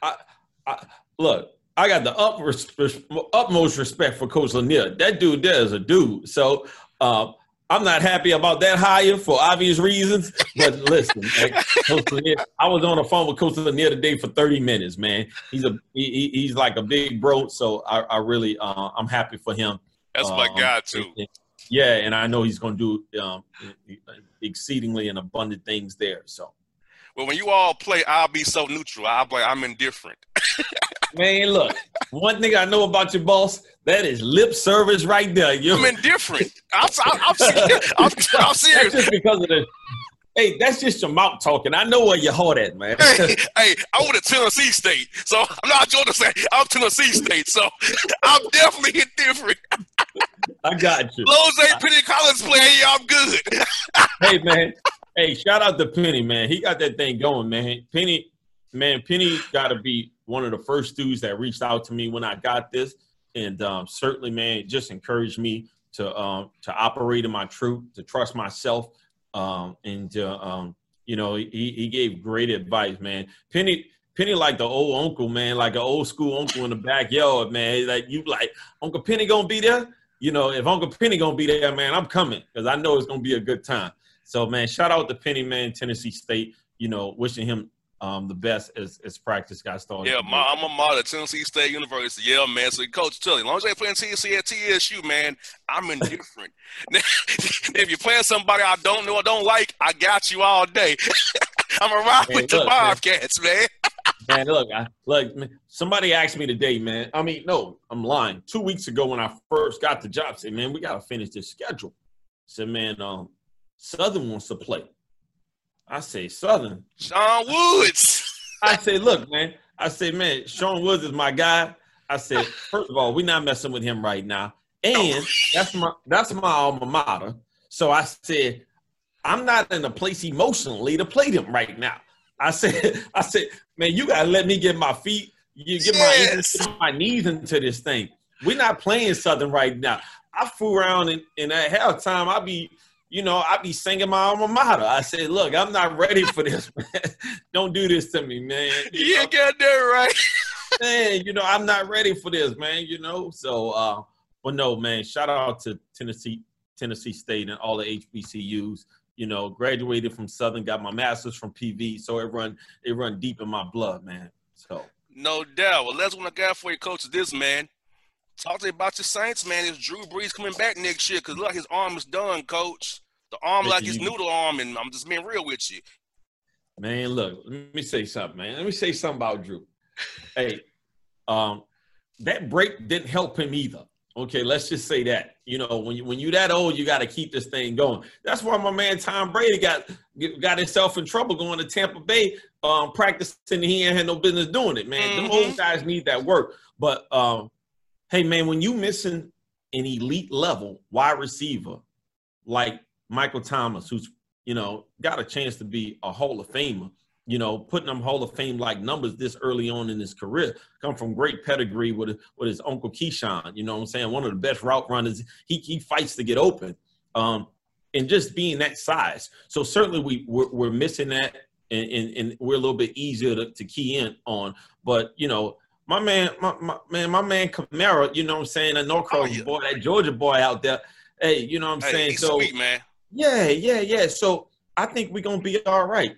I got the utmost respect for Coach Lanier. That dude there is a dude. So I'm not happy about that hire for obvious reasons. But listen, man, Coach Lanier, I was on the phone with Coach Lanier today for 30 minutes, man. He's like a big bro. So I really I'm happy for him. That's my guy too. Yeah, and I know he's going to do exceedingly and abundant things there. So, well, when you all play, I'll be so neutral. I'll be like, I'm indifferent. Man, look, one thing I know about your boss, that is lip service right there. I'm indifferent. I'm serious. That's just because of the. Hey, that's just your mouth talking. I know where your heart at, man. Hey, I went to Tennessee State, so I'm not Georgia State. I'm Tennessee State, so I'm definitely indifferent. I got you. Lowe's ain't Penny Collins playing. Yeah, I'm good. Hey, man. Hey, shout out to Penny, man. He got that thing going, man. Penny got to be one of the first dudes that reached out to me when I got this, and certainly, man, it just encouraged me to operate in my truth, to trust myself. You know, he gave great advice, man. Penny like the old uncle, man, like an old school uncle in the backyard, man. Like you like, Uncle Penny gonna be there? You know, if Uncle Penny gonna be there, man, I'm coming because I know it's gonna be a good time. So, man, shout out to Penny, man, Tennessee State. You know, wishing him the best as practice got started. Yeah, I'm a model at Tennessee State University. Yeah, man. So, Coach, tell you, as long as they playing TSC at TSU, man, I'm indifferent. If you're playing somebody I don't know or don't like, I got you all day. I'm a ride with the Bobcats, man. Man, look, man, somebody asked me today, man. I mean, no, I'm lying. 2 weeks ago when I first got the job, I said, man, we got to finish this schedule. I said, man, Southern wants to play. I say, Southern. Sean Woods. I say, look, man. I say, man, Sean Woods is my guy. I said, first of all, we're not messing with him right now. And that's my alma mater. So I said, I'm not in a place emotionally to play them right now. I said, man, you gotta let me get my feet, get my knees into this thing. We're not playing Southern right now. I fool around in at halftime. I be singing my alma mater. I said, look, I'm not ready for this, man. Don't do this to me, man. You got that right. Man, I'm not ready for this, man, So, but no, man, shout out to Tennessee State and all the HBCUs. Graduated from Southern, got my master's from PV, so it run deep in my blood, man. So no doubt. Well, that's what I got for you, Coach. This, man. Talk to you about your Saints, man. Is Drew Brees coming back next year? Because look, his arm is done, Coach. The arm like his noodle arm, and I'm just being real with you. Man, look, let me say something, man. Let me say something about Drew. Hey, that break didn't help him either. Okay, let's just say that. When you that old, you got to keep this thing going. That's why my man Tom Brady got himself in trouble going to Tampa Bay, practicing. He ain't had no business doing it, man. Mm-hmm. Them old guys need that work. But hey, man, when you missing an elite level wide receiver like Michael Thomas, who's got a chance to be a Hall of Famer. Putting them Hall of Fame like numbers this early on in his career, come from great pedigree with his uncle Keyshawn. You know what I'm saying? One of the best route runners. He fights to get open, and just being that size. So certainly we're missing that, and we're a little bit easier to key in on. But my man Kamara. You know what I'm saying? That Norcross boy, that Georgia boy out there. Hey, you know what I'm saying? He's so sweet, man. Yeah. So I think we're gonna be all right.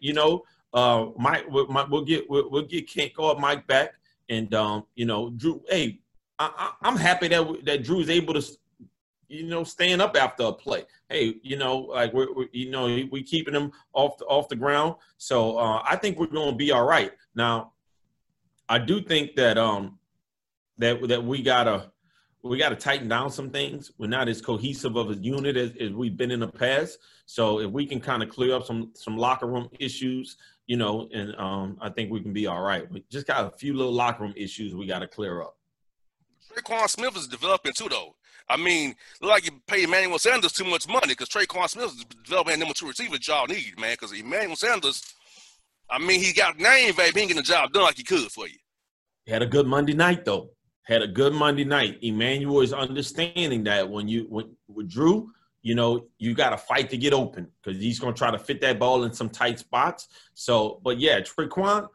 We'll get Kent Guard Mike back, and Drew. Hey, I'm happy that Drew's able to, stand up after a play. Hey, like we keeping him off the ground. So I think we're going to be all right. Now, I do think that that we gotta tighten down some things. We're not as cohesive of a unit as we've been in the past. So if we can kind of clear up some locker room issues, you know, and I think we can be all right. We just got a few little locker room issues we got to clear up. Tre'Quan Smith is developing too, though. I mean, look like you pay Emmanuel Sanders too much money because Tre'Quan Smith is developing that number 2 receiver that y'all need, man. Because Emmanuel Sanders, I mean, he got name value, he ain't getting the job done like he could for you. He had a good Monday night, though. Had a good Monday night. Emmanuel is understanding that when with Drew, you know, you got to fight to get open because he's going to try to fit that ball in some tight spots. So, but yeah, Tre'Quan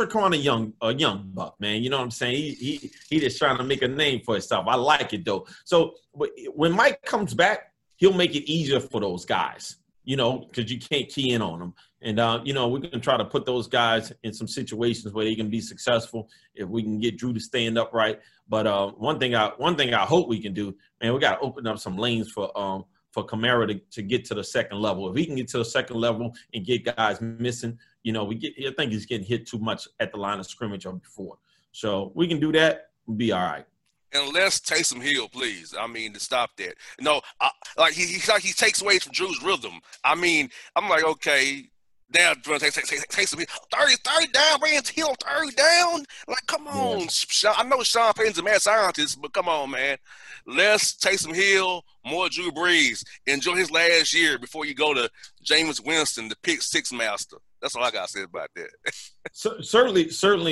a young buck, man. You know what I'm saying? He just trying to make a name for himself. I like it, though. So when Mike comes back, he'll make it easier for those guys, you know, because you can't key in on them. And, you know, we're going to try to put those guys in some situations where they can be successful if we can get Drew to stand upright. But one thing I hope we can do, man, we got to open up some lanes for Kamara to get to the second level. If he can get to the second level and get guys missing, you know, I think he's getting hit too much at the line of scrimmage or before. So we can do that, we'll be all right. And let's Taysom Hill, please. I mean, to stop that. No, he takes away from Drew's rhythm. I mean, I'm like, okay, now Taysom Hill, 30 down, Rand Hill, 30 down. Like, come on. Yeah. I know Sean Payton's a mad scientist, but come on, man. Less Taysom Hill, more Drew Brees. Enjoy his last year before you go to Jameis Winston, the pick six master. That's all I got to say about that. Certainly,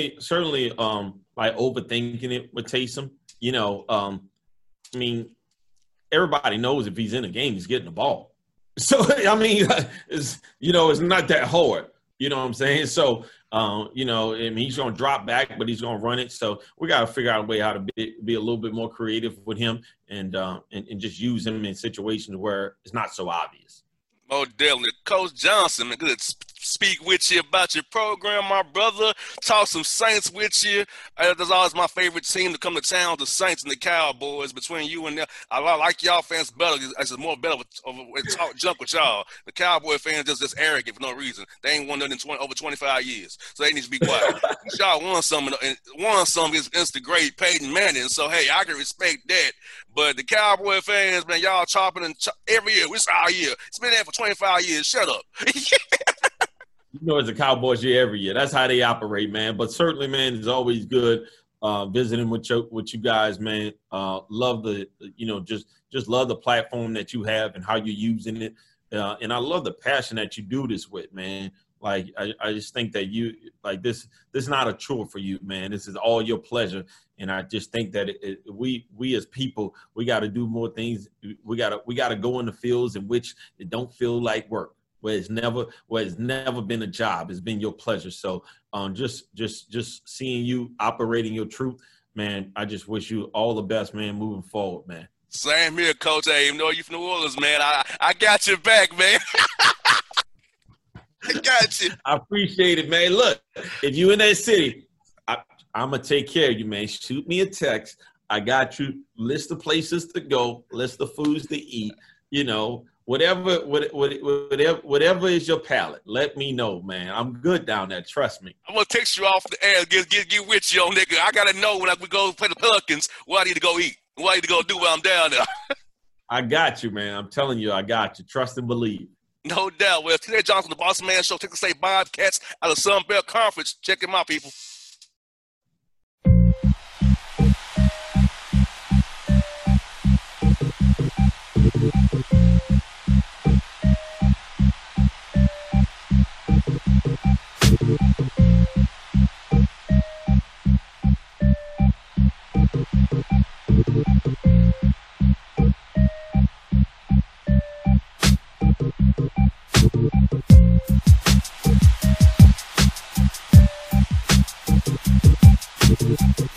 like overthinking it with Taysom. You know, I mean, everybody knows if he's in a game, he's getting the ball. So, I mean, it's not that hard. You know what I'm saying? So, you know, I mean, he's going to drop back, but he's going to run it. So we got to figure out a way how to be a little bit more creative with him and just use him in situations where it's not so obvious. Oh, definitely. Coach Johnson, man, good to speak with you about your program, my brother. Talk some Saints with you. That's always my favorite team to come to town, the Saints and the Cowboys. Between you and them, I like y'all fans better. It's more better talk junk with y'all. The Cowboy fans just arrogant for no reason. They ain't won nothing in over 25 years, so they need to be quiet. Y'all won some against the great Peyton Manning. So hey, I can respect that. But the Cowboy fans, man, y'all chopping every year. It's our year. It's been there for 25 years. Shut up. You know, it's a Cowboys year every year. That's how they operate, man. But certainly, man, it's always good visiting with you guys, man. Love just love the platform that you have and how you're using it. And I love the passion that you do this with, man. Like, I just think that you like this is not a chore for you, man. This is all your pleasure. And I just think that we as people, we got to do more things. We got to go in the fields in which it don't feel like work, where it's never been a job. It's been your pleasure. So just seeing you operating your truth, man, I just wish you all the best, man, moving forward, man. Same here, Coach. Hey, even though you're from New Orleans, man, I got your back, man. I got you. I appreciate it, man. Look, if you in that city, I'm going to take care of you, man. Shoot me a text. I got you. List the places to go. List the foods to eat. You know, whatever is your palate. Let me know, man. I'm good down there. Trust me. I'm going to text you off the air. Get with you on nigga. I got to know when we go play the Pelicans what I need to go eat. What I need to go do while I'm down there. I got you, man. I'm telling you, I got you. Trust and believe. No doubt. Well, T.J. Johnson, the Boss Man Show, Texas State Bobcats out of Sun Belt Conference. Check him out, people. We'll be right back.